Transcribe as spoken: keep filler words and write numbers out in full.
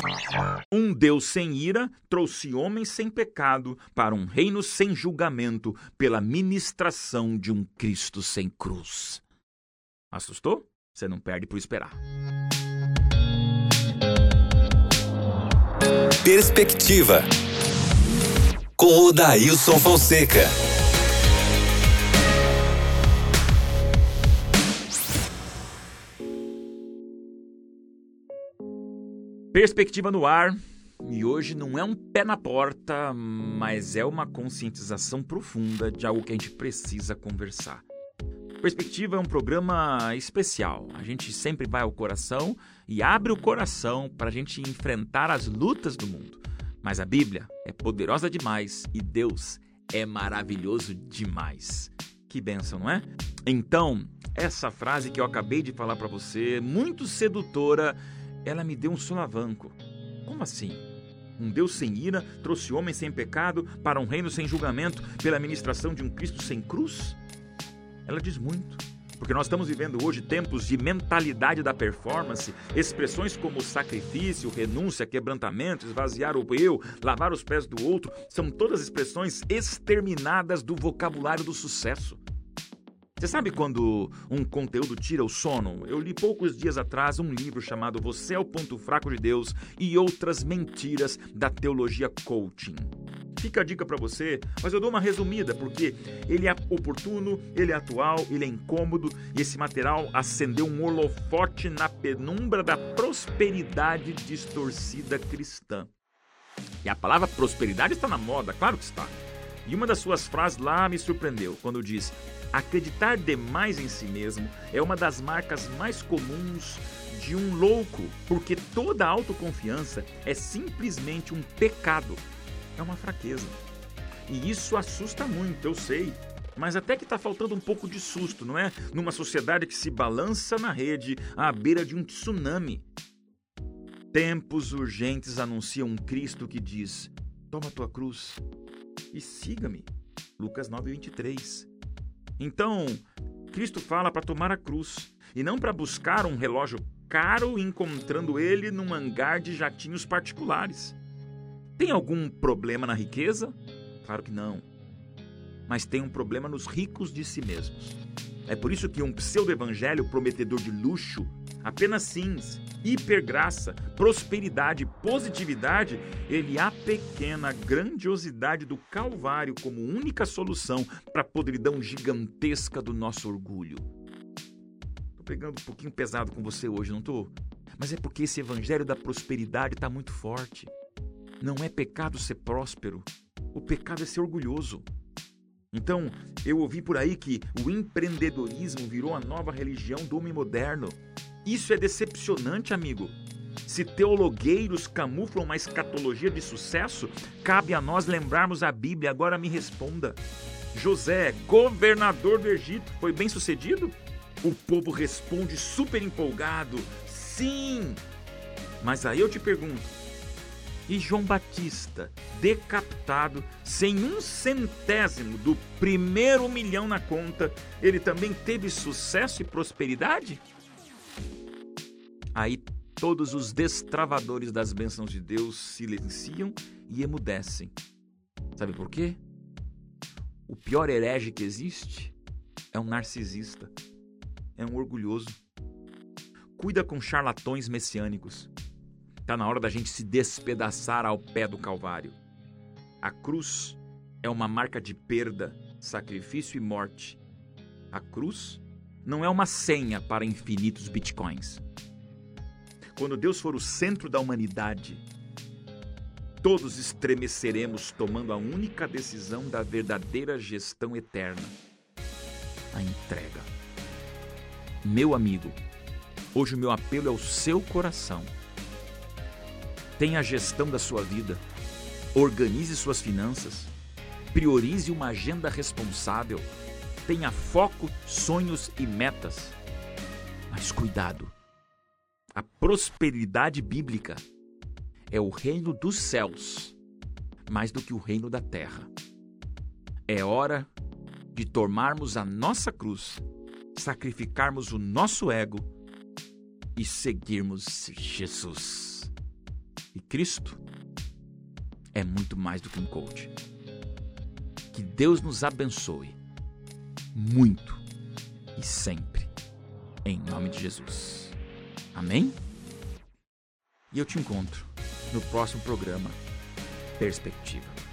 Um Deus sem ira trouxe homens sem pecado para um reino sem julgamento pela ministração de um Cristo sem cruz. Assustou? Você não perde por esperar. Perspectiva, com o Dailson Fonseca. Perspectiva no ar, e hoje não é um pé na porta, mas é uma conscientização profunda de algo que a gente precisa conversar. Perspectiva é um programa especial. A gente sempre vai ao coração e abre o coração para a gente enfrentar as lutas do mundo. Mas a Bíblia é poderosa demais e Deus é maravilhoso demais. Que bênção, não é? Então, essa frase que eu acabei de falar para você, muito sedutora, ela me deu um solavanco. Como assim? Um Deus sem ira trouxe homens sem pecado para um reino sem julgamento pela ministração de um Cristo sem cruz? Ela diz muito, porque nós estamos vivendo hoje tempos de mentalidade da performance, expressões como sacrifício, renúncia, quebrantamento, esvaziar o eu, lavar os pés do outro, são todas expressões exterminadas do vocabulário do sucesso. Você sabe quando um conteúdo tira o sono? Eu li poucos dias atrás um livro chamado Você é o Ponto Fraco de Deus e Outras Mentiras da Teologia Coaching. Fica a dica para você, mas eu dou uma resumida, porque ele é oportuno, ele é atual, ele é incômodo, e esse material acendeu um holofote na penumbra da prosperidade distorcida cristã. E a palavra prosperidade está na moda, claro que está. E uma das suas frases lá me surpreendeu, quando diz: acreditar demais em si mesmo é uma das marcas mais comuns de um louco, porque toda autoconfiança é simplesmente um pecado. É uma fraqueza. E isso assusta muito, eu sei. Mas até que está faltando um pouco de susto, não é? Numa sociedade que se balança na rede à beira de um tsunami. Tempos urgentes anunciam um Cristo que diz: toma tua cruz e siga-me. Lucas nove, vinte e três. Então, Cristo fala para tomar a cruz e não para buscar um relógio caro encontrando ele num hangar de jatinhos particulares. Tem algum problema na riqueza? Claro que não. Mas tem um problema nos ricos de si mesmos. É por isso que um pseudo-evangelho prometedor de luxo, apenas sims, hipergraça, prosperidade, positividade, ele apequena a grandiosidade do Calvário como única solução para a podridão gigantesca do nosso orgulho. Tô pegando um pouquinho pesado com você hoje, não tô? Mas é porque esse evangelho da prosperidade está muito forte. Não é pecado ser próspero, o pecado é ser orgulhoso. Então, eu ouvi por aí que o empreendedorismo virou a nova religião do homem moderno. Isso é decepcionante, amigo. Se teologueiros camuflam uma escatologia de sucesso, cabe a nós lembrarmos a Bíblia. Agora me responda. José, governador do Egito, foi bem sucedido? O povo responde super empolgado: sim! Mas aí eu te pergunto, e João Batista, decapitado, sem um centésimo do primeiro milhão na conta, ele também teve sucesso e prosperidade? Aí todos os destravadores das bênçãos de Deus silenciam e emudecem. Sabe por quê? O pior herege que existe é um narcisista, é um orgulhoso. Cuida com charlatões messiânicos. Está na hora da gente se despedaçar ao pé do Calvário. A cruz é uma marca de perda, sacrifício e morte. A cruz não é uma senha para infinitos bitcoins. Quando Deus for o centro da humanidade, todos estremeceremos tomando a única decisão da verdadeira gestão eterna: a entrega. Meu amigo, hoje o meu apelo é o seu coração. Tenha a gestão da sua vida, organize suas finanças, priorize uma agenda responsável, tenha foco, sonhos e metas. Mas cuidado, a prosperidade bíblica é o reino dos céus, mais do que o reino da terra. É hora de tomarmos a nossa cruz, sacrificarmos o nosso ego e seguirmos Jesus. E Cristo é muito mais do que um coach. Que Deus nos abençoe muito e sempre, em nome de Jesus. Amém? E eu te encontro no próximo programa Perspectiva.